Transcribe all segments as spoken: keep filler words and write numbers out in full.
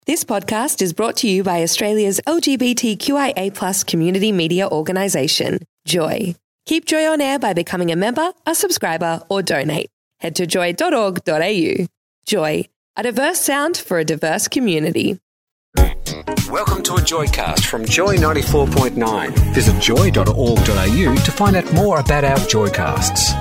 This podcast is brought to you by Australia's L G B T Q I A plus community media organisation, Joy. Keep Joy on air by becoming a member, a subscriber or donate. Head to joy dot org dot a u. Joy, a diverse sound for a diverse community. Welcome to a Joycast from Joy ninety-four point nine. Visit joy dot org dot a u to find out more about our Joycasts.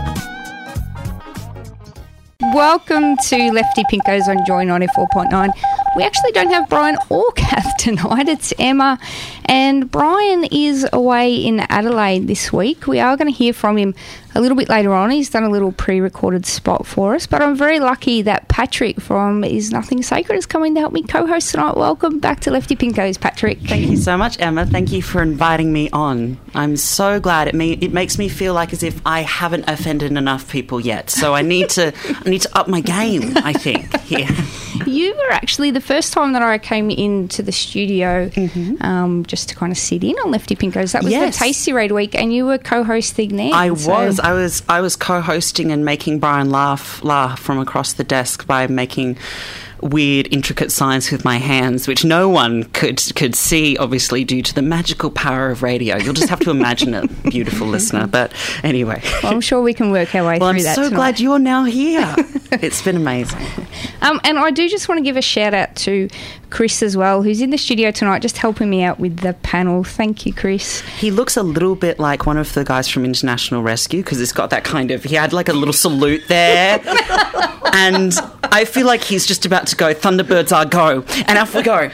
Welcome to Lefty Pinkos on Joy ninety-four point nine. We actually don't have Brian or Kath tonight. It's Emma. And Brian is away in Adelaide this week. We are going to hear from him a little bit later on. He's done a little pre-recorded spot for us. But I'm very lucky that Patrick from Is Nothing Sacred is coming to help me co-host tonight. Welcome back to Lefty Pinkos, Patrick. Thank you so much, Emma. Thank you for inviting me on. I'm so glad. It, me- it makes me feel like as if I haven't offended enough people yet. So I need to I need to up my game, I think, here. You were actually the first time that I came into the studio mm-hmm. um, just to kind of sit in on Lefty Pinkos. That was yes. the Tasty Read week, and you were co-hosting then. I so. was. I was. I was co-hosting and making Brian laugh, laugh from across the desk by making weird, intricate signs with my hands, which no one could could see, obviously, due to the magical power of radio. You'll just have to imagine it, beautiful listener. But anyway. Well, I'm sure we can work our way well, through I'm that so tonight. glad you're now here. It's been amazing. Um, and I do just want to give a shout out to Chris as well, who's in the studio tonight just helping me out with the panel. Thank you, Chris. He looks a little bit like one of the guys from International Rescue because he's got that kind of, he had like a little salute there. And I feel like he's just about to go, Thunderbirds are go. And off we go.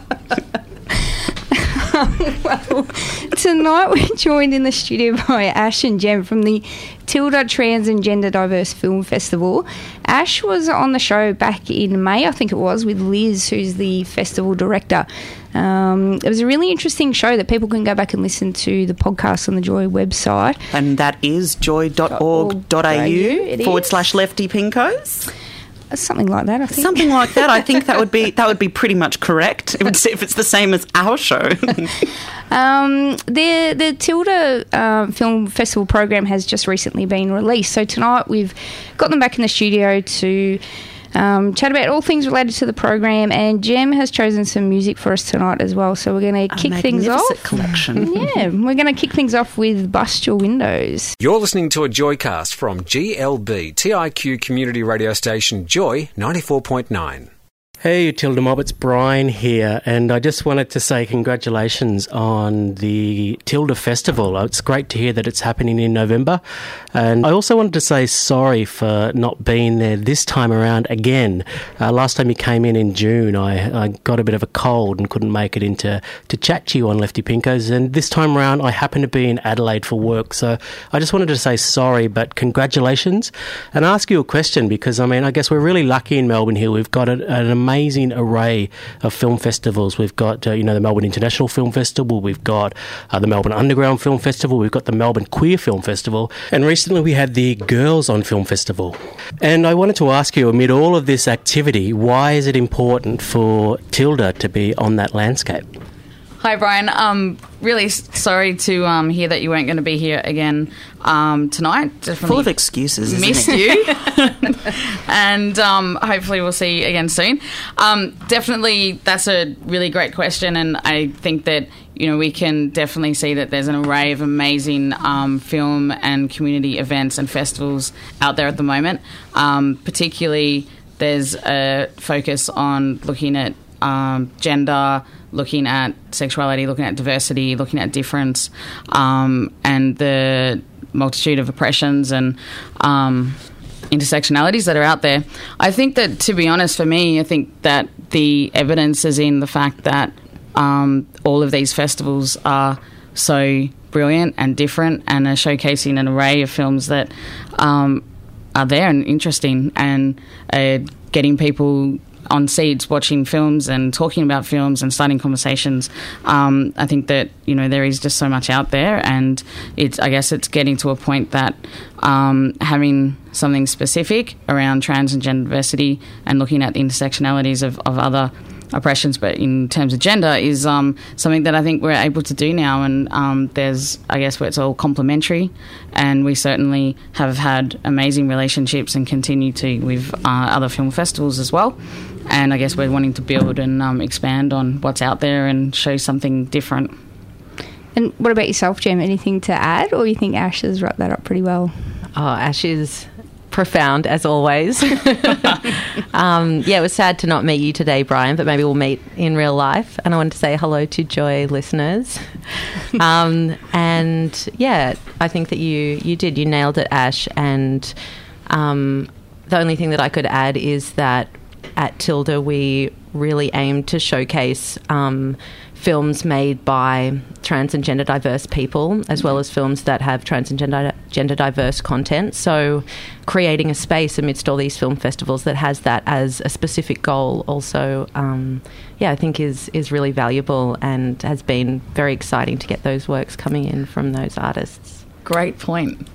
Well, tonight we're joined in the studio by Ash and Jem from the Tilda Trans and Gender Diverse Film Festival. Ash was on the show back in May, I think it was, with Liz, who's the festival director. Um, it was a really interesting show that people can go back and listen to the podcast on the Joy website. And that is joy dot org dot a u forward slash Lefty Pinkos. Something like that, I think. Something like that. I think that would be that would be pretty much correct. It would see if it's the same as our show. um, the the Tilda uh, Film Festival program has just recently been released. So tonight we've got them back in the studio to um, chat about all things related to the program. And Jem has chosen some music for us tonight as well. So we're going to kick things off. A magnificent collection. Yeah, we're going to kick things off with Bust Your Windows. You're listening to a Joycast from G L B, T I Q community radio station Joy ninety-four point nine. Hey, Tilda Mob, it's Brian here, and I just wanted to say congratulations on the Tilda Festival. It's great to hear that it's happening in November, and I also wanted to say sorry for not being there this time around again. Uh, last time you came in in June, I, I got a bit of a cold and couldn't make it in to, to chat to you on Lefty Pinkos, and this time around I happened to be in Adelaide for work, so I just wanted to say sorry, but congratulations, and ask you a question, because, I mean, I guess we're really lucky in Melbourne here. We've got an, an amazing amazing array of film festivals. We've got, uh, you know, the Melbourne International Film Festival, we've got uh, the Melbourne Underground Film Festival, we've got the Melbourne Queer Film Festival, and recently we had the Girls on Film Festival. And I wanted to ask you, amid all of this activity, why is it important for Tilda to be on that landscape? Hi, Brian. Um, really sorry to um, hear that you weren't going to be here again um, tonight. Definitely full of excuses, isn't missed it? you. And um, hopefully we'll see you again soon. Um, definitely, that's a really great question, and I think that, you know, we can definitely see that there's an array of amazing um, film and community events and festivals out there at the moment. Um, particularly, there's a focus on looking at um, gender, looking at sexuality, looking at diversity, looking at difference, um, and the multitude of oppressions and um, intersectionalities that are out there. I think that, to be honest, for me, I think that the evidence is in the fact that um, all of these festivals are so brilliant and different and are showcasing an array of films that um, are there and interesting and uh, getting people on seats watching films and talking about films and starting conversations. Um, I think that, you know, there is just so much out there, and it's, I guess it's getting to a point that um, having something specific around trans and gender diversity and looking at the intersectionalities of, of other oppressions, but in terms of gender, is um, something that I think we're able to do now. And um, there's, I guess, where it's all complementary, and we certainly have had amazing relationships and continue to with uh, other film festivals as well. and I guess we're wanting to build and um, expand on what's out there and show something different. And what about yourself, Jem? Anything to add, or you think Ash has wrapped that up pretty well? Oh, Ash is profound as always. um, yeah, it was sad to not meet you today, Brian, but maybe we'll meet in real life. And I wanted to say hello to Joy listeners. um, and yeah, I think that you you did. You nailed it, Ash. And um, the only thing that I could add is that at Tilda we really aim to showcase um, films made by trans and gender diverse people, as well as films that have trans and gender, gender diverse content. So creating a space amidst all these film festivals that has that as a specific goal also, um, yeah, I think is, is really valuable and has been very exciting to get those works coming in from those artists. Great point.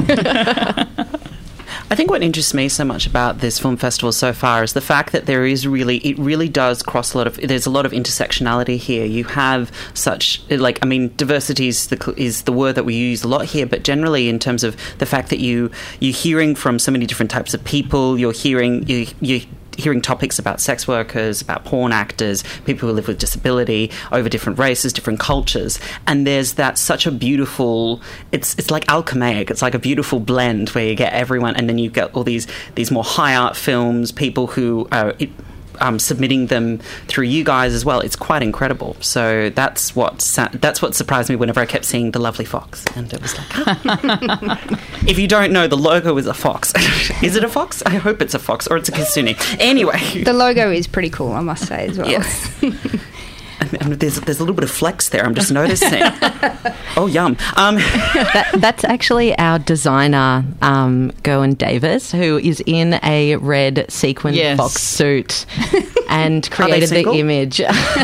I think what interests me so much about this film festival so far is the fact that there is really, it really does cross a lot of, there's a lot of intersectionality here. You have such, like, I mean, diversity is the, is the word that we use a lot here, but generally in terms of the fact that you, you're hearing from so many different types of people, you're hearing, you, you hearing topics about sex workers, about porn actors, people who live with disability, over different races, different cultures. And there's that such a beautiful, it's it's like alchemaic, it's like a beautiful blend where you get everyone, and then you get all these these more high art films, people who are um, submitting them through you guys as well. It's quite incredible. So that's what that's what surprised me whenever I kept seeing The Lovely Fox. And it was like, oh. If you don't know, the logo is a fox. Is it a fox? I hope it's a fox, or it's a kitsune. Anyway. The logo is pretty cool, I must say, as well. Yes. And, and there's, there's a little bit of flex there, I'm just noticing. Oh, yum. Um, that, that's actually our designer, um, Gowan Davis, who is in a red sequin yes. fox suit and created the image.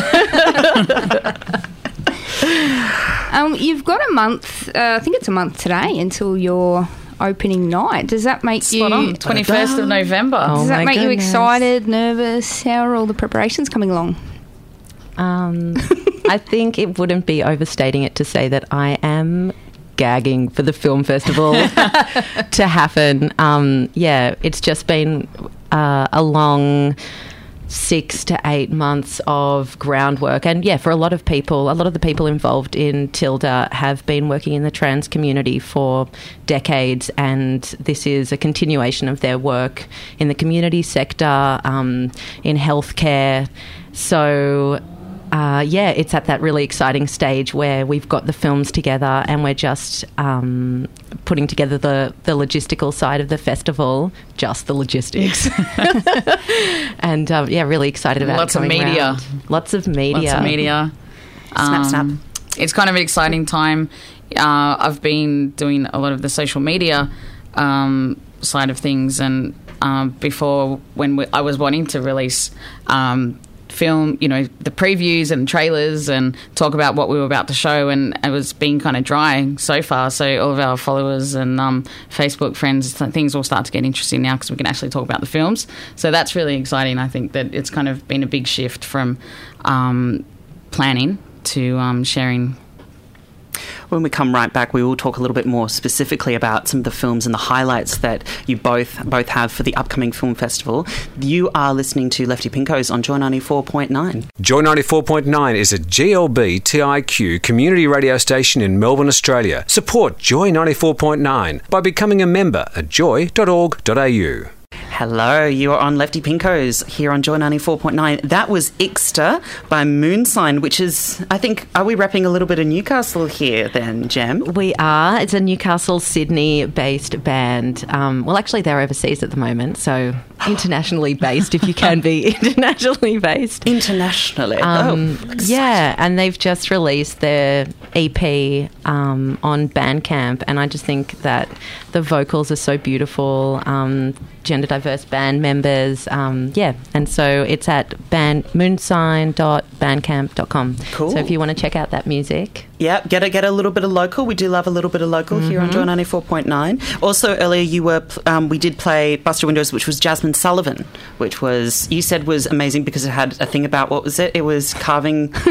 um, you've got a month, uh, I think it's a month today, until your opening night. Does that make Spot you... on, twenty-first of November. Oh, Does that make goodness. you excited, nervous? How are all the preparations coming along? Um, I think it wouldn't be overstating it to say that I am gagging for the film festival to happen. Um, yeah, it's just been uh, a long six to eight months of groundwork. And yeah, for a lot of people, a lot of the people involved in Tilda have been working in the trans community for decades, and this is a continuation of their work in the community sector, um, in healthcare. So... Uh, yeah, it's at that really exciting stage where we've got the films together and we're just um, putting together the, the logistical side of the festival, just the logistics. and um, yeah, really excited about Lots it coming of media. around. Lots of media. Lots of media. Snap, snap. Um, it's kind of an exciting time. Uh, I've been doing a lot of the social media um, side of things, and um, before when we, I was wanting to release um film, you know, the previews and trailers and talk about what we were about to show, and it was being kind of dry so far. So all of our followers and um, Facebook friends, things will start to get interesting now because we can actually talk about the films. So that's really exciting. I think that it's kind of been a big shift from um, planning to um, sharing. When we come right back, we will talk a little bit more specifically about some of the films and the highlights that you both both have for the upcoming film festival. You are listening to Lefty Pinkos on Joy ninety-four point nine. Joy ninety-four point nine is a G L B T I Q community radio station in Melbourne, Australia. Support Joy ninety-four point nine by becoming a member at joy dot org dot a u. Hello, you are on Lefty Pinkos here on Joy ninety-four point nine. That was Ixta by Moonsign, which is, I think, are we wrapping a little bit of Newcastle here then, Jem? We are. It's a Newcastle, Sydney-based band. Um, well, actually, they're overseas at the moment, so internationally based, if you can be internationally based. Internationally. Um, oh, yeah, and they've just released their E P um, on Bandcamp, and I just think that the vocals are so beautiful. Um, gender diverse band members, um, yeah, and so it's at band moonsign dot bandcamp dot com. Cool. So if you want to check out that music, yeah, get a get a little bit of local. We do love a little bit of local mm-hmm. here on Joy ninety-four point nine. Also, earlier you were um, we did play Buster Windows, which was Jasmine Sullivan, which was you said was amazing because it had a thing about, what was it? It was carving. no,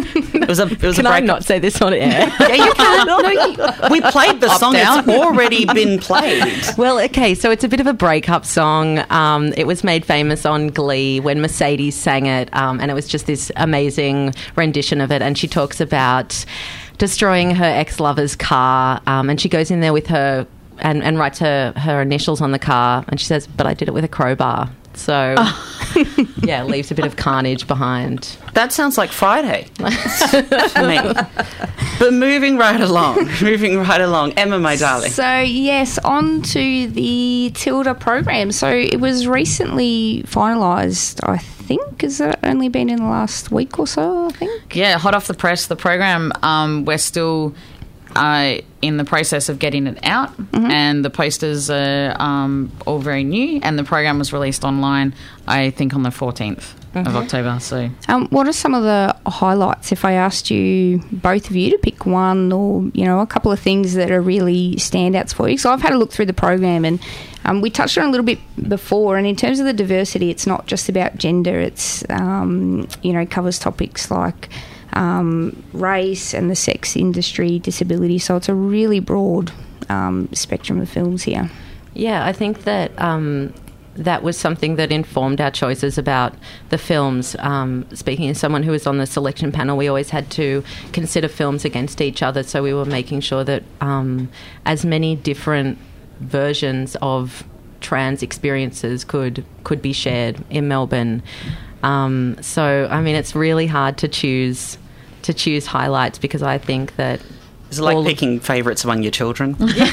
It was a. It was Can a I breakup. not say this on air? Yeah, you can. No, you, we played the song. down. It's already been played. Well, okay, so it's a bit of a breakup song. Um, it was made famous on Glee when Mercedes sang it, um, and it was just this amazing rendition of it. And she talks about destroying her ex-lover's car, um, and she goes in there with her and, and writes her, her initials on the car, and she says, but I did it with a crowbar. So, yeah, leaves a bit of carnage behind. That sounds like Friday for me. But moving right along, moving right along. Emma, my darling. So, yes, on to the Tilda program. So, it was recently finalised, I think. Has it only been in the last week or so, I think? Yeah, hot off the press, the program, um, we're still uh, in the process of getting it out, mm-hmm. and the posters are um, all very new, and the program was released online, I think, on the fourteenth mm-hmm. of October. So, um, what are some of the highlights, if I asked you, both of you, to pick one or, you know, a couple of things that are really standouts for you? So I've had a look through the program, and um, we touched on it a little bit before, and in terms of the diversity, it's not just about gender. It's, um, you know, covers topics like Um, race and the sex industry, disability. So it's a really broad um, spectrum of films here. Yeah, I think that um, that was something that informed our choices about the films. Um, speaking as someone who was on the selection panel, we always had to consider films against each other. So we were making sure that um, as many different versions of trans experiences could could be shared in Melbourne. Um, so, I mean, it's really hard to choose to choose highlights because I think that is it like picking favourites among your children?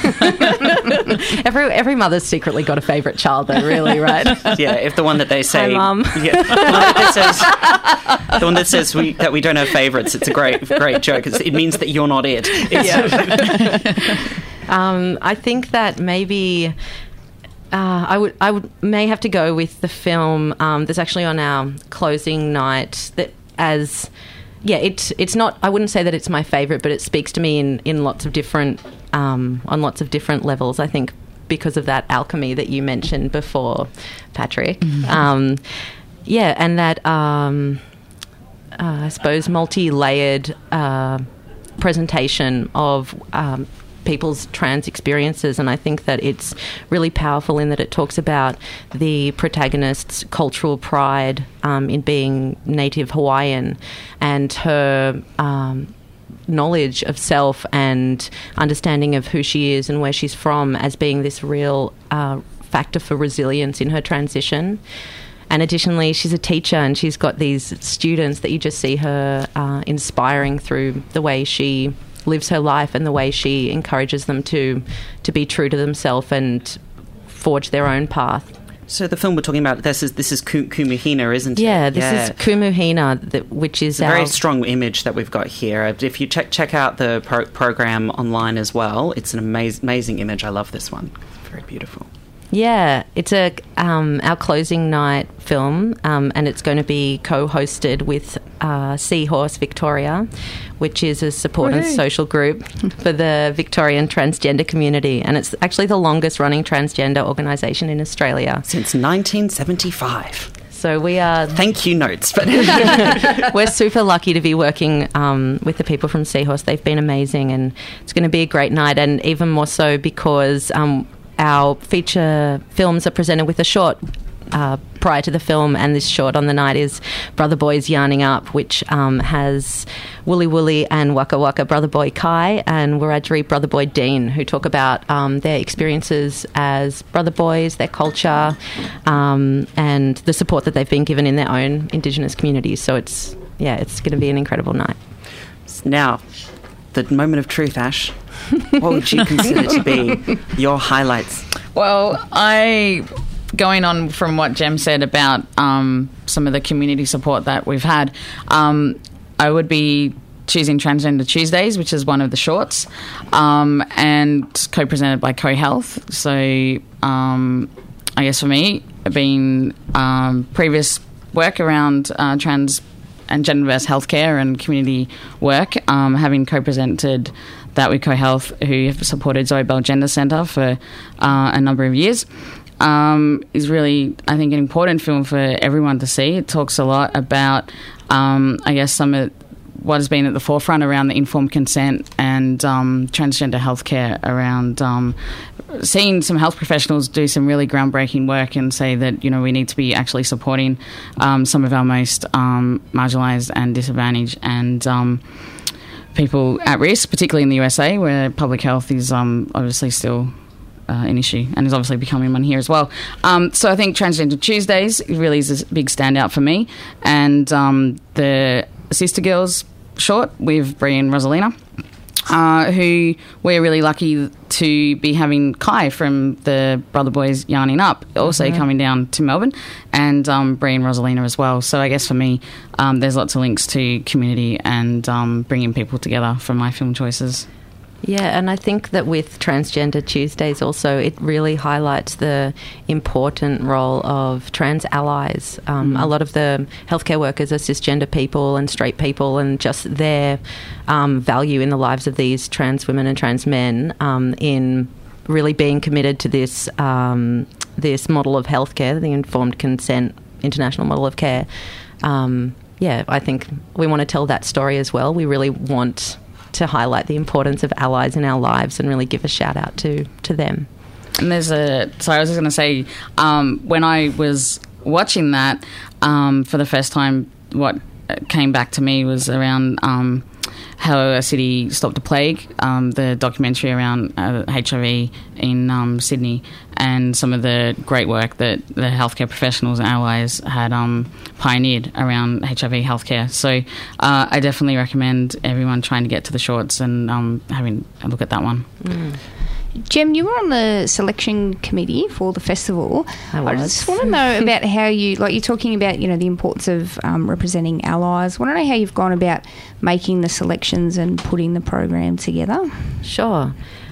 every every mother's secretly got a favourite child, though, really, right? Yeah, if the one that they say, Hi, Mum. Yeah, the one that says, the one that says we, that we don't have favourites, it's a great great joke. It's, it means that you're not it. Yeah. um, I think that maybe. Uh, I would, I would, may have to go with the film um, that's actually on our closing night. That as, yeah, it's it's not. I wouldn't say that it's my favourite, but it speaks to me in, in lots of different um, on lots of different levels. I think because of that alchemy that you mentioned before, Patrick. Mm-hmm. Um, yeah, and that um, uh, I suppose multi-layered uh, presentation of. Um, people's trans experiences, and I think that it's really powerful in that it talks about the protagonist's cultural pride um, in being native Hawaiian and her um, knowledge of self and understanding of who she is and where she's from as being this real uh, factor for resilience in her transition. And additionally, she's a teacher and she's got these students that you just see her uh, inspiring through the way she lives her life and the way she encourages them to to be true to themselves and forge their own path. So the film we're talking about, this is this is Kumuhina, isn't it? Yeah, this yeah. is Kumuhina, that, which is it's a our... very strong image that we've got here. If you check check out the pro- program online as well, it's an amaz- amazing image. I love this one. It's very beautiful. Yeah, it's a um, our closing night film, um, and it's going to be co-hosted with uh, Seahorse Victoria, which is a support Woo-hoo. and social group for the Victorian transgender community, and it's actually the longest-running transgender organisation in Australia since nineteen seventy-five. So we are... Thank you, notes. But we're super lucky to be working um, with the people from Seahorse. They've been amazing, and it's going to be a great night, and even more so because... Um, our feature films are presented with a short uh, prior to the film, and this short on the night is Brother Boys Yarning Up, which um, has Wooly Wooly and Waka Waka Brother Boy Kai and Wiradjuri Brother Boy Dean, who talk about um, their experiences as brother boys, their culture, um, and the support that they've been given in their own Indigenous communities. So it's, yeah, it's going to be an incredible night. Now, the moment of truth, Ash. What would you consider to be your highlights? Well, I, going on from what Jem said about um, some of the community support that we've had, um, I would be choosing Transgender Tuesdays, which is one of the shorts, um, and co-presented by CoHealth. So um, I guess for me, being um, previous work around uh, trans and gender-diverse healthcare and community work, um, having co-presented that with CoHealth, who have supported Zoe Bell Gender Centre for uh, a number of years, um, is really, I think, an important film for everyone to see. It talks a lot about, um, I guess, some of what has been at the forefront around the informed consent and um, transgender healthcare, around um, seeing some health professionals do some really groundbreaking work and say that, you know, we need to be actually supporting um, some of our most um, marginalised and disadvantaged and um, people at risk, particularly in the U S A, where public health is um, obviously still uh, an issue and is obviously becoming one here as well. Um, so I think Transgender Tuesdays really is a big standout for me. And um, the Sister Girls short with Brie and Rosalina, uh, who we're really lucky to be having Kai from the Brother Boys Yarning Up also mm-hmm. coming down to Melbourne, and um, Brie and Rosalina as well. So I guess for me, um, there's lots of links to community and um, bringing people together for my film choices. Yeah, and I think that with Transgender Tuesdays also, it really highlights the important role of trans allies. Um, mm. A lot of the healthcare workers are cisgender people and straight people, and just their um, value in the lives of these trans women and trans men um, in really being committed to this um, this model of healthcare, the informed consent international model of care. Um, yeah, I think we want to tell that story as well. We really want to highlight the importance of allies in our lives and really give a shout out to, to them. And there's a, so I was just going to say, um, when I was watching that um, for the first time, what came back to me was around um, How a City Stopped a Plague, um, the documentary around uh, H I V in um, Sydney, and some of the great work that the healthcare professionals and allies had um, pioneered around H I V healthcare. So uh, I definitely recommend everyone trying to get to the shorts and um, having a look at that one. Mm. Jem, you were on the selection committee for the festival. I was. I just want to know about how you, like you're talking about, you know, the importance of um, representing allies. I want to know how you've gone about making the selections and putting the program together. Sure.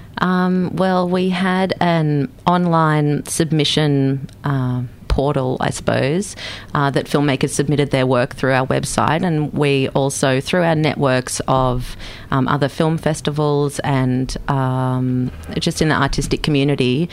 Um, well, we had an online submission uh, portal, I suppose, uh, that filmmakers submitted their work through our website, and we also, through our networks of um, other film festivals and um, just in the artistic community,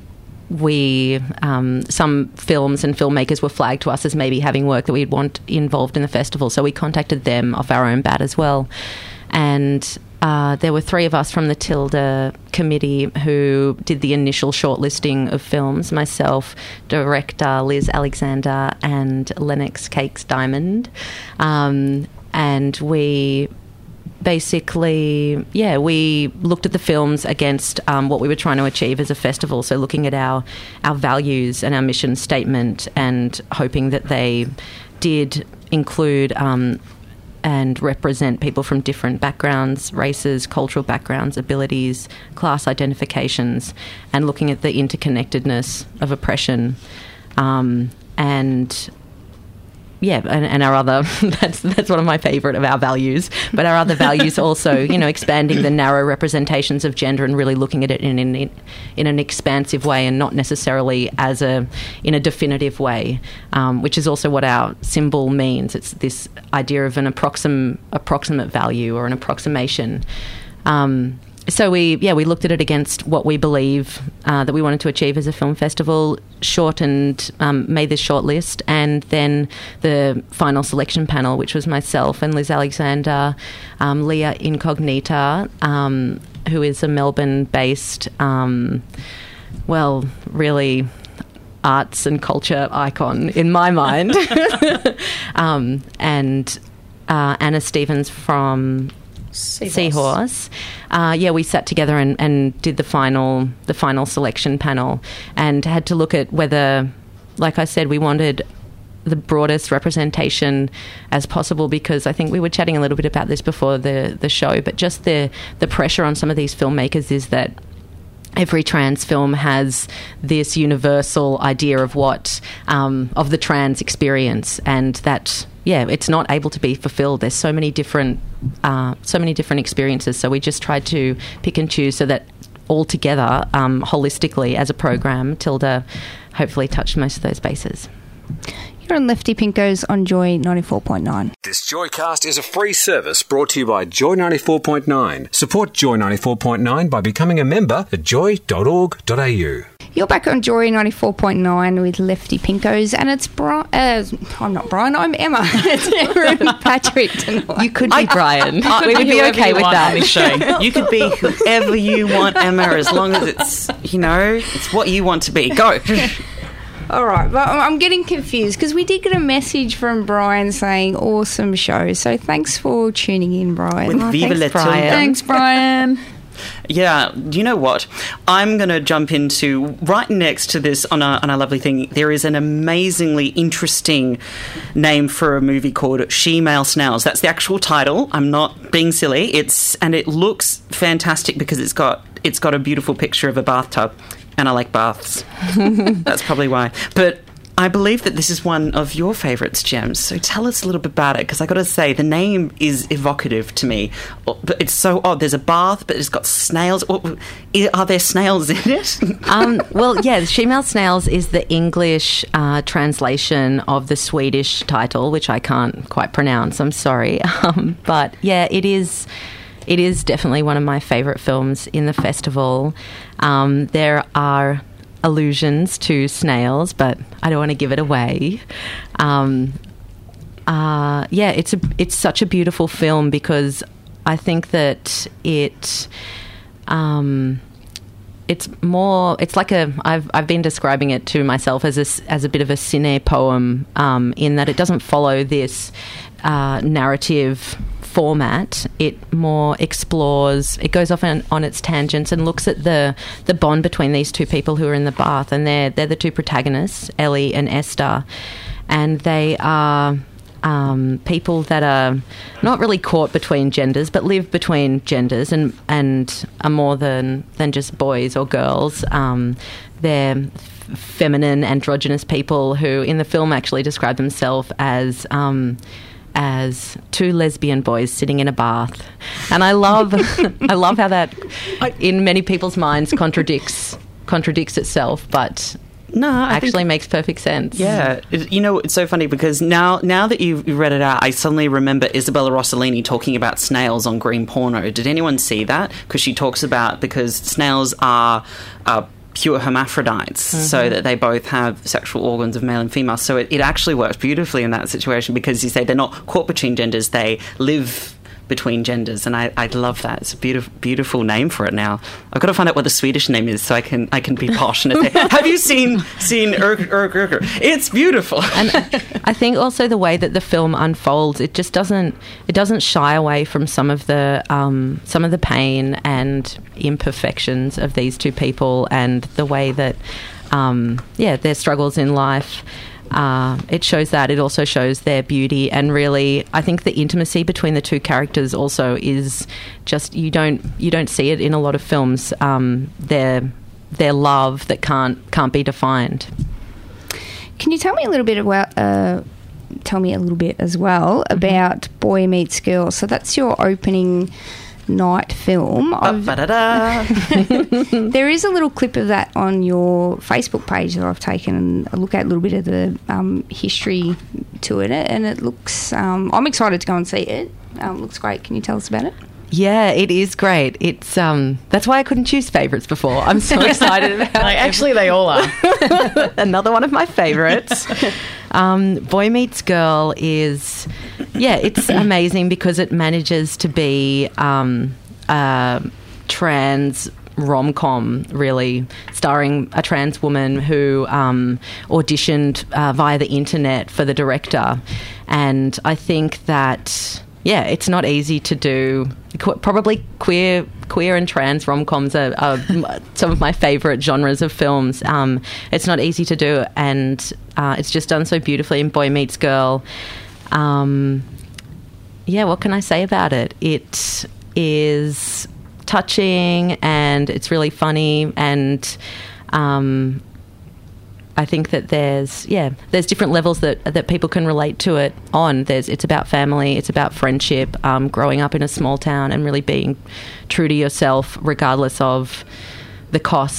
we um, some films and filmmakers were flagged to us as maybe having work that we'd want involved in the festival, so we contacted them off our own bat as well. And Uh, there were three of us from the Tilda committee who did the initial shortlisting of films, myself, director Liz Alexander and Lennox Cakes Diamond. Um, and we basically, yeah, we looked at the films against um, what we were trying to achieve as a festival, so looking at our, our values and our mission statement and hoping that they did include um, and represent people from different backgrounds, races, cultural backgrounds, abilities, class identifications, and looking at the interconnectedness of oppression. Um, and yeah, and, and our other, that's that's one of my favourite of our values, but our other values also, you know, expanding the narrow representations of gender and really looking at it in, in, in an expansive way and not necessarily as a, in a definitive way, um, which is also what our symbol means. It's this idea of an approxim, approximate value or an approximation. Um, So we, yeah, we looked at it against what we believe uh, that we wanted to achieve as a film festival, shortened, um, made this short list, and then the final selection panel, which was myself and Liz Alexander, um, Leah Incognita, um, who is a Melbourne-based, um, well, really arts and culture icon in my mind, um, and uh, Anna Stevens from Seahorse. Seahorse. Uh, yeah, we sat together and, and did the final the final selection panel and had to look at whether, like I said, we wanted the broadest representation as possible, because I think we were chatting a little bit about this before the, the show, but just the, the pressure on some of these filmmakers is that every trans film has this universal idea of what, um, of the trans experience, and that, yeah, it's not able to be fulfilled. There's so many different, uh, so many different experiences. So we just tried to pick and choose so that all together, um, holistically as a program, Tilda hopefully touched most of those bases. You're on Lefty Pinkos on Joy ninety-four point nine. This Joycast is a free service brought to you by Joy ninety-four point nine. Support Joy ninety-four point nine by becoming a member at joy dot org dot a u. You're back on Joy ninety-four point nine with Lefty Pinkos, and it's Brian. Uh, I'm not Brian, I'm Emma. It's Emma and Patrick tonight. You could be Brian. We would be okay with that. On this show. You could be whoever you want, Emma, as long as it's, you know, it's what you want to be. Go. All right, but I'm getting confused because we did get a message from Brian saying awesome show. So thanks for tuning in, Brian. With oh, Viva thanks, La Brian. Thanks, Brian. Yeah, you know what? I'm going to jump into right next to this on a, on a lovely thing. There is an amazingly interesting name for a movie called She-Male Snails. That's the actual title. I'm not being silly. It's and it looks fantastic because it's got it's got a beautiful picture of a bathtub, and I like baths. That's probably why. But I believe that this is one of your favourites, Gems. So tell us a little bit about it, because I got to say the name is evocative to me. But it's so odd. There's a bath, but it's got snails. Are there snails in it? um, well, yeah, She-Male Snails is the English uh, translation of the Swedish title, which I can't quite pronounce. I'm sorry, um, but yeah, it is. It is definitely one of my favourite films in the festival. Um, there are allusions to snails, but I don't want to give it away. Um, uh, yeah, it's a it's such a beautiful film because I think that it um, it's more it's like a I've I've been describing it to myself as a as a bit of a cine poem um, in that it doesn't follow this uh, narrative format. It more explores, it goes off on, on its tangents and looks at the the bond between these two people who are in the bath, and they're they're the two protagonists, Ellie and Esther, and they are um, people that are not really caught between genders, but live between genders and and are more than than just boys or girls. Um, they're f- feminine, androgynous people who, in the film, actually describe themselves as Um, as two lesbian boys sitting in a bath, and I love, I love how that, in many people's minds, contradicts contradicts itself, but no, I actually think, makes perfect sense. Yeah, it, you know, it's so funny because now, now that you've read it out, I suddenly remember Isabella Rossellini talking about snails on Green Porno. Did anyone see that? Because she talks about because snails are. Uh, pure hermaphrodites, mm-hmm. so that they both have sexual organs of male and female. So it, it actually works beautifully in that situation because you say they're not caught between genders, they live between genders, and I, I love that. It's a beautiful, beautiful name for it now. I've got to find out what the Swedish name is so I can I can be posh and say, have you seen seen Urg Urg Urg? It's beautiful. And I think also the way that the film unfolds, it just doesn't it doesn't shy away from some of the um, some of the pain and imperfections of these two people, and the way that um, yeah their struggles in life. Uh, it shows that. It also shows their beauty, and really, I think the intimacy between the two characters also is just you don't you don't see it in a lot of films. Um, their their love that can't can't be defined. Can you tell me a little bit about? Uh, tell me a little bit as well mm-hmm. about Boy Meets Girl. So that's your opening night film. There is a little clip of that on your Facebook page that I've taken a look at, a little bit of the um, history to it, and it looks um, I'm excited to go and see it. Um, looks great. Can you tell us about it? Yeah, it is great. It's um, that's why I couldn't choose favourites before. I'm so excited about like, it. Actually, they all are. Another one of my favourites. Um, Boy Meets Girl is, yeah, it's amazing because it manages to be um, a trans rom-com, really, starring a trans woman who um, auditioned uh, via the internet for the director. And I think that, yeah, it's not easy to do. Qu- probably queer queer and trans rom-coms are, are some of my favourite genres of films. Um, it's not easy to do, and uh, it's just done so beautifully in Boy Meets Girl. Um, yeah, what can I say about it? It is touching, and it's really funny, and um, I think that there's yeah there's different levels that that people can relate to it on. There's it's about family, it's about friendship, um, growing up in a small town, and really being true to yourself regardless of the cost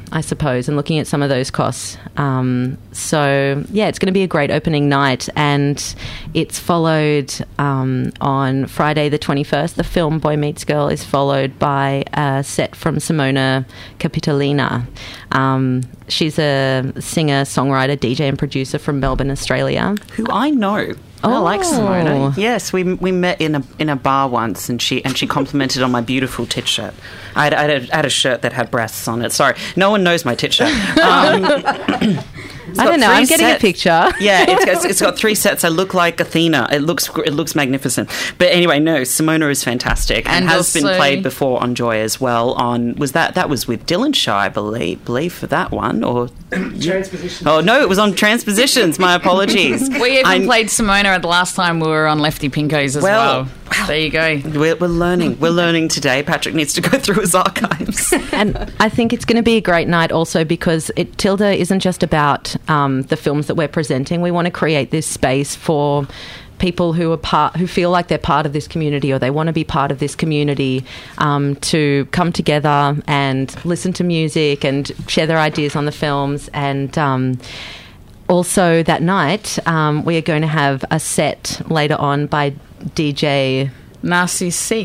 I suppose, and looking at some of those costs. Um, so, yeah, it's going to be a great opening night, and it's followed um, on Friday the twenty-first. The film Boy Meets Girl is followed by a set from Simona Capitolina. Um, she's a singer, songwriter, D J and producer from Melbourne, Australia. Who I know. Oh. I like Simona. Yes, we we met in a in a bar once, and she and she complimented on my beautiful tit shirt. I had, I, had a, I had a shirt that had breasts on it. Sorry, no one knows my tit shirt. Um, I don't know. I'm getting sets. a picture. Yeah, it's got, it's got three sets. I look like Athena. It looks it looks magnificent. But anyway, no, Simona is fantastic and, And has also- been played before on Joy as well. On was that that was with Dylan Shaw, I believe, believe for that one or Transpositions. Oh no, it was on Transpositions. My apologies. We even I'm- played Simona at the last time we were on Lefty Pinkos as Well, well. There you go. We're, we're learning. We're learning today. Patrick needs to go through his archives. And I think it's going to be a great night also because it, Tilda isn't just about um, the films that we're presenting. We want to create this space for people who are part, who feel like they're part of this community or they want to be part of this community um, to come together and listen to music and share their ideas on the films. And um, also that night, um, we are going to have a set later on by D J Narcissik.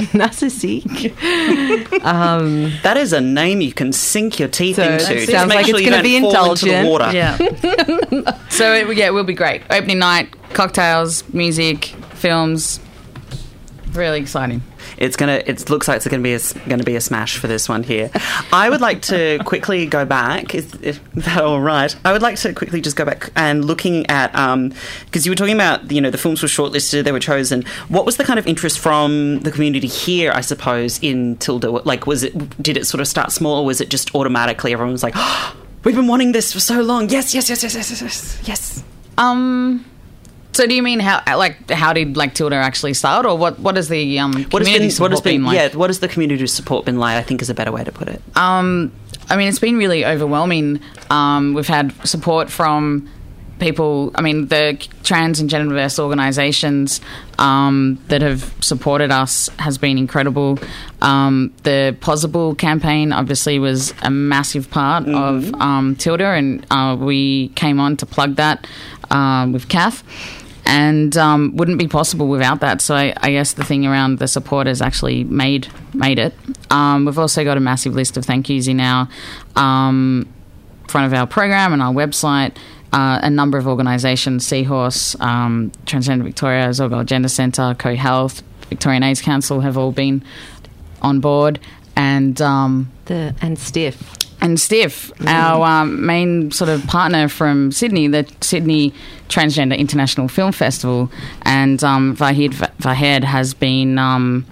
Narcissik. um, That is a name you can sink your teeth So into. it Just sounds make like sure it's you gonna don't be fall into the indulgent. water. Yeah. So, it, yeah, it will be great. Opening night, cocktails, music, films. Really exciting. It's gonna. It looks like it's gonna be a, gonna be a smash for this one here. I would like to quickly go back. Is, is that all right? I would like to quickly just go back and looking at because you were talking about you know the films were shortlisted, they were chosen. What was the kind of interest from the community here? I suppose in Tilda. Like, was it did it sort of start small, or was it just automatically everyone was like, oh, we've been wanting this for so long? Yes, yes, yes, yes, yes, yes, yes. yes. Um. So do you mean how like how did like Tilda actually start, or what? What is the um What has community been, support what has been, been like? yeah? What has the community support been like? I think is a better way to put it. Um, I mean, it's been really overwhelming. Um, we've had support from people, I mean, the trans and gender diverse organisations um, that have supported us has been incredible. Um, the Possible campaign obviously was a massive part mm-hmm. of um, Tilda, and uh, we came on to plug that uh, with Kath. And um, wouldn't be possible without that. So I, I guess the thing around the support has actually made made it. Um, we've also got a massive list of thank yous in our um, front of our program and our website. Uh, a number of organisations, Seahorse, um, Transgender Victoria, Zorgo Gender Centre, Co-Health, Victorian AIDS Council have all been on board. And um, the and Stiff. And Stiff, mm. our um, main sort of partner from Sydney, the Sydney Transgender International Film Festival, and um, Vahid Vahed has been um,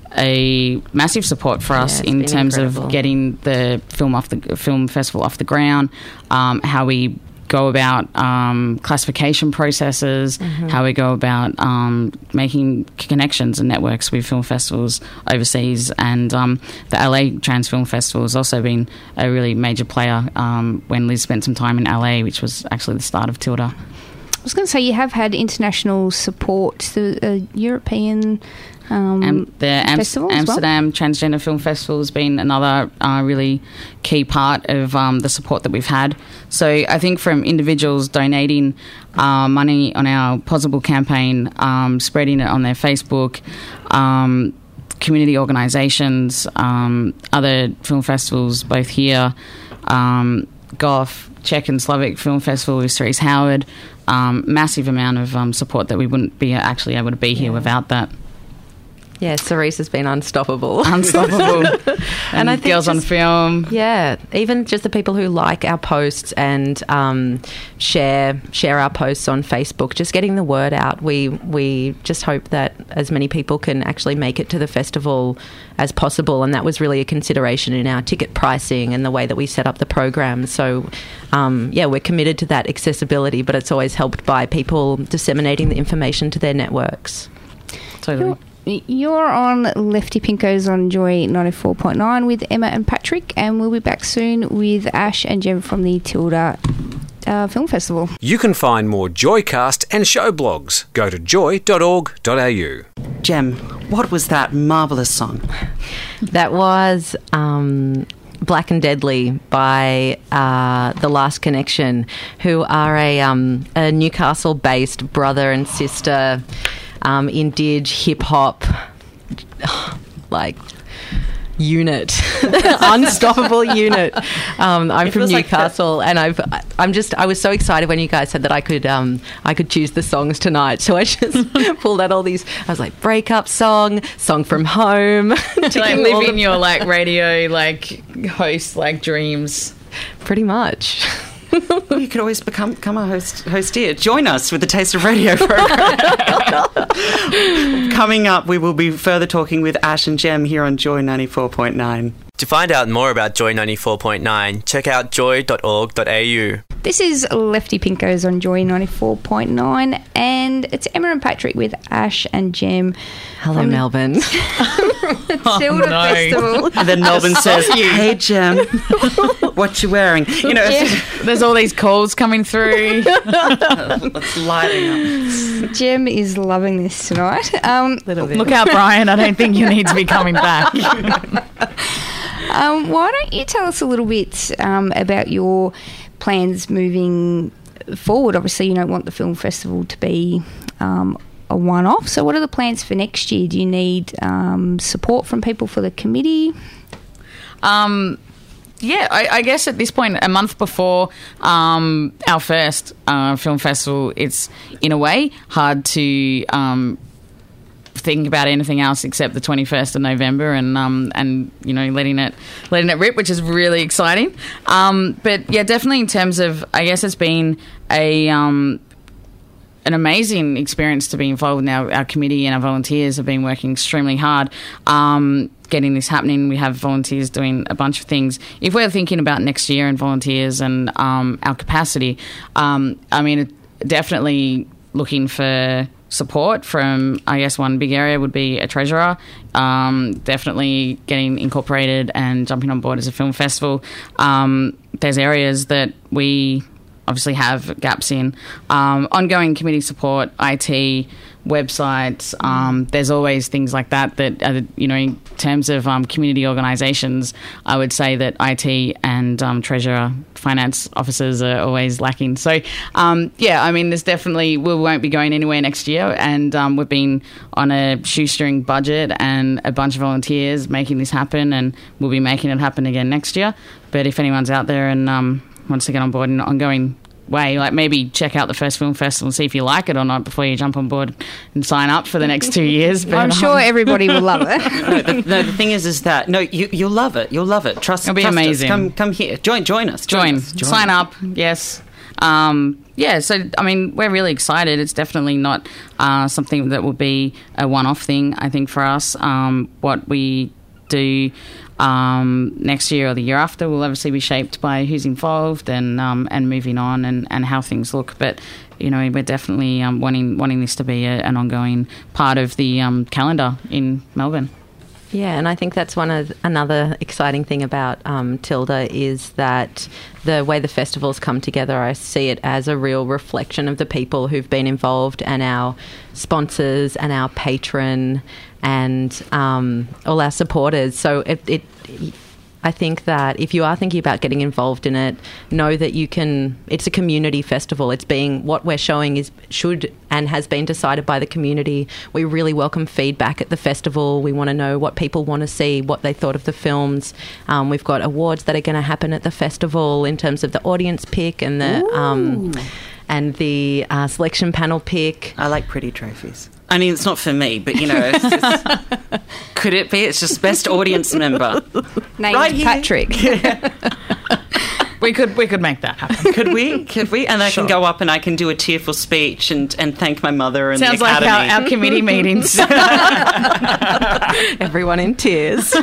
a massive support for us yeah, in terms incredible. of getting the film off the film festival off the ground, um, how we go about um, classification processes, mm-hmm. how we go about um, making connections and networks with film festivals overseas. And um, the L A Trans Film Festival has also been a really major player um, when Liz spent some time in L A, which was actually the start of Tilda. I was going to say you have had international support, the uh, European um, um, the Am- festival Amsterdam well? Transgender Film Festival has been another uh, really key part of um, the support that we've had. So I think from individuals donating uh, money on our Possible campaign, um, spreading it on their Facebook, um, community organisations, um, other film festivals, both here, um, Goth, Czech and Slovak Film Festival with Cerise Howard, um, massive amount of um, support that we wouldn't be actually able to be here yeah. without that. Yeah, Cerise has been unstoppable. Unstoppable. and, and I think Girls just, on Film. Yeah, even just the people who like our posts and um, share share our posts on Facebook, just getting the word out. We we just hope that as many people can actually make it to the festival as possible, and that was really a consideration in our ticket pricing and the way that we set up the program. So, um, yeah, we're committed to that accessibility, but it's always helped by people disseminating the information to their networks. Totally. You're- You're on Lefty Pinkos on Joy ninety-four point nine with Emma and Patrick, and we'll be back soon with Ash and Jem from the Tilda uh, Film Festival. You can find more Joycast and show blogs. Go to joy dot org dot a u. Jem, what was that marvellous song? That was um, Black and Deadly by uh, The Last Connection, who are a, um, a Newcastle-based brother and sister um, indie hip-hop, like... unit, unstoppable unit. Um, I'm it from Newcastle, like and I've I'm just I was so excited when you guys said that I could um I could choose the songs tonight. So I just pulled out all these. I was like, breakup song, song from home, like living your like radio like host like dreams, pretty much. Well, you could always become, become a host, host here. Join us with the Taste of Radio program. Coming up, we will be further talking with Ash and Jem here on Joy ninety-four point nine. To find out more about Joy ninety-four point nine, check out joy dot org dot a u. This is Lefty Pinkos on Joy ninety-four point nine, and it's Emma and Patrick with Ash and Jem. Hello, Melbourne. The Oh, Tilda no. Festival. And then Melbourne says, hey, Jem, what you wearing? You know, it's, There's all these calls coming through. it's lighting up. Jem is loving this tonight. Um, Little bit. Look out, Brian. I don't think you need to be coming back. um, why don't you tell us a little bit um, about your plans moving forward? Obviously, you don't want the film festival to be um, a one-off. So what are the plans for next year? Do you need um, support from people for the committee? Um, yeah, I, I guess at this point, a month before um, our first uh, film festival, it's in a way hard to um, think about anything else except the twenty-first of November and um, and you know letting it letting it rip, which is really exciting. Um, but yeah, definitely in terms of, I guess it's been a um, an amazing experience to be involved in. Our, our committee and our volunteers have been working extremely hard um, getting this happening. We have volunteers doing a bunch of things. If we're thinking about next year and volunteers and um, our capacity, um, I mean, definitely looking for support from, I guess one big area would be a treasurer. Um, definitely getting incorporated and jumping on board as a film festival. Um, there's areas that we obviously have gaps in. Um, ongoing committee support, I T, websites. Um, there's always things like that that, are, you know, in terms of um, community organisations, I would say that I T and um, treasurer, finance officers are always lacking. So, um, yeah, I mean, there's definitely, we won't be going anywhere next year, and um, we've been on a shoestring budget and a bunch of volunteers making this happen, and we'll be making it happen again next year. But if anyone's out there and um, wants to get on board in an ongoing way, like maybe check out the first film festival and see if you like it or not before you jump on board and sign up for the next two years. But I'm sure everybody will love it. No, the, no, the thing is, is that no, you you'll love it. You'll love it. Trust. It'll be trust amazing. Us. Come, come here. Join, join us. Join, us. Join sign us. up. Yes. Um, yeah. So I mean, we're really excited. It's definitely not uh, something that will be a one-off thing. I think for us, um, what we do um, next year or the year after will obviously be shaped by who's involved and um, and moving on and, and how things look. But you know, we're definitely um, wanting wanting this to be a, an ongoing part of the um, calendar in Melbourne. Yeah, and I think that's one of another exciting thing about um, Tilda is that the way the festivals come together, I see it as a real reflection of the people who've been involved and our sponsors and our patron and um, all our supporters. So it, it, I think that if you are thinking about getting involved in it, know that you can. It's a community festival. It's being what we're showing is should and has been decided by the community. We really welcome feedback at the festival. We want to know what people want to see, what they thought of the films. Um, we've got awards that are going to happen at the festival in terms of the audience pick and the um, and the uh, selection panel pick. I like pretty trophies. I mean, it's not for me, but you know, it's just, could it be? It's just best audience member. Named Right here. Patrick. Yeah. We could we could make that happen. Could we? Could we? And I Sure. can go up and I can do a tearful speech and, and thank my mother and Sounds the like academy. our, our committee meetings. Everyone in tears.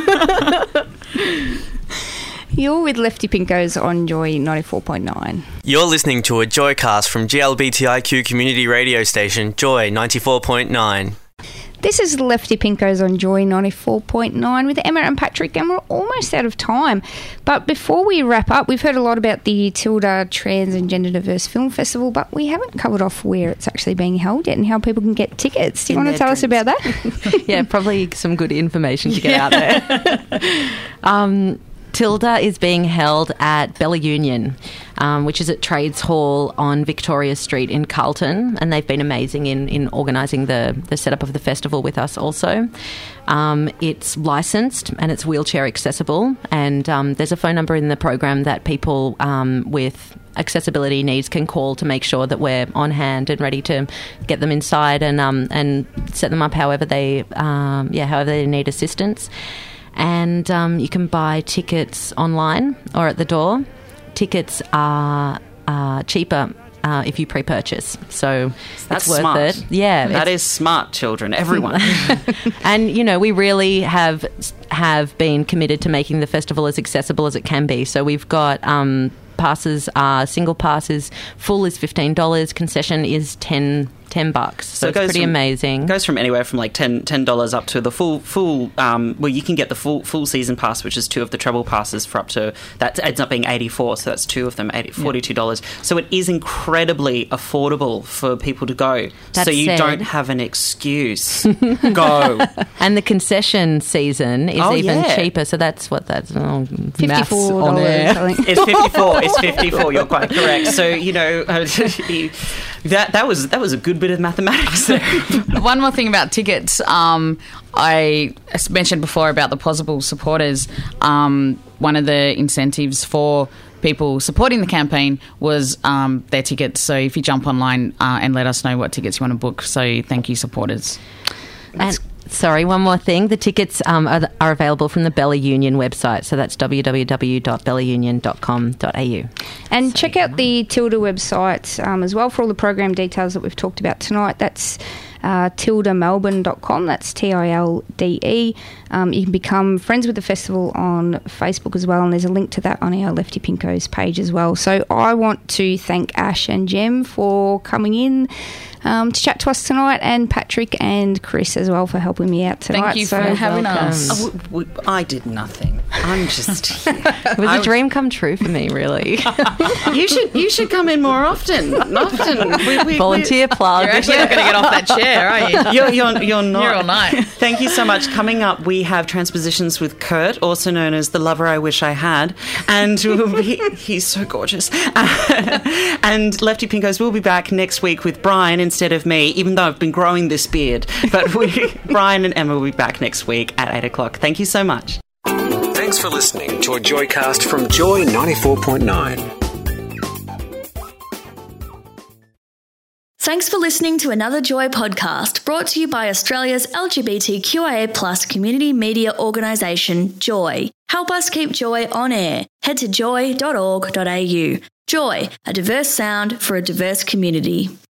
You're with Lefty Pinkos on Joy ninety-four point nine. You're listening to a Joycast from G L B T I Q community radio station Joy ninety-four point nine. This is Lefty Pinkos on Joy ninety-four point nine with Emma and Patrick, and we're almost out of time. But before we wrap up, we've heard a lot about the Tilda Trans and Gender Diverse Film Festival, but we haven't covered off where it's actually being held yet and how people can get tickets. Do you In want to their tell us dreams. about that? Yeah, probably some good information to get out there. um, Tilda is being held at Bella Union, um, which is at Trades Hall on Victoria Street in Carlton, and they've been amazing in, in organising the, the setup of the festival with us also. Um, it's licensed and it's wheelchair accessible, and um, there's a phone number in the program that people um, with accessibility needs can call to make sure that we're on hand and ready to get them inside and um, and set them up however they um, yeah however they need assistance. And um, you can buy tickets online or at the door. Tickets are uh, cheaper uh, if you pre-purchase, so that's it's worth smart. it. Yeah, that is smart, children. Everyone. And you know, we really have have been committed to making the festival as accessible as it can be. So we've got um, passes are single passes. Full is fifteen dollars. Concession is ten. Ten bucks, so, so it it's pretty from, amazing. Goes from anywhere from like ten ten dollars up to the full full. Um, well, you can get the full full season pass, which is two of the treble passes for up to that ends up being eighty four. So that's two of them, forty two dollars. Yeah. So it is incredibly affordable for people to go. That so you said, don't have an excuse. Go. And the concession season is oh, even yeah. cheaper. So that's what that's oh, fifty-four dollars. I think. It's fifty four. It's fifty four. You're quite correct. So you know uh, that that was that was a good bit of mathematics there. One more thing about tickets. Um, I mentioned before about the Possible supporters. Um, one of the incentives for people supporting the campaign was um, their tickets. So if you jump online uh, and let us know what tickets you want to book. So thank you, supporters. And sorry, one more thing. The tickets um, are, are available from the Bella Union website. So that's w w w dot bella union dot com dot a u. And so, check out the Tilda website um, as well for all the program details that we've talked about tonight. That's uh, tilda melbourne dot com. That's T I L D E. Um, you can become friends with the festival on Facebook as well, and there's a link to that on our Lefty Pinkos page as well. So I want to thank Ash and Jem for coming in um, to chat to us tonight, and Patrick and Chris as well for helping me out tonight. Thank you so for having welcome. us. Oh, we, we, I did nothing. I'm just here. It was I a dream come true for me, really. You should you should come in more often. Often. We, we, Volunteer plug. You're actually not going to get off that chair, are you? You're, you're, you're not. You're all night. Thank you so much. Coming up, we have Transpositions with Kurt, also known as the lover I wish I had. And we'll be, he's so gorgeous. And Lefty Pinkos will be back next week with Brian instead of me, even though I've been growing this beard. But we, Brian and Emma will be back next week at eight o'clock. Thank you so much. Thanks for listening to a Joycast from Joy ninety-four point nine. Thanks for listening to another Joy podcast brought to you by Australia's L G B T Q I A plus community media organisation, Joy. Help us keep Joy on air. Head to joy dot org dot a u. Joy, a diverse sound for a diverse community.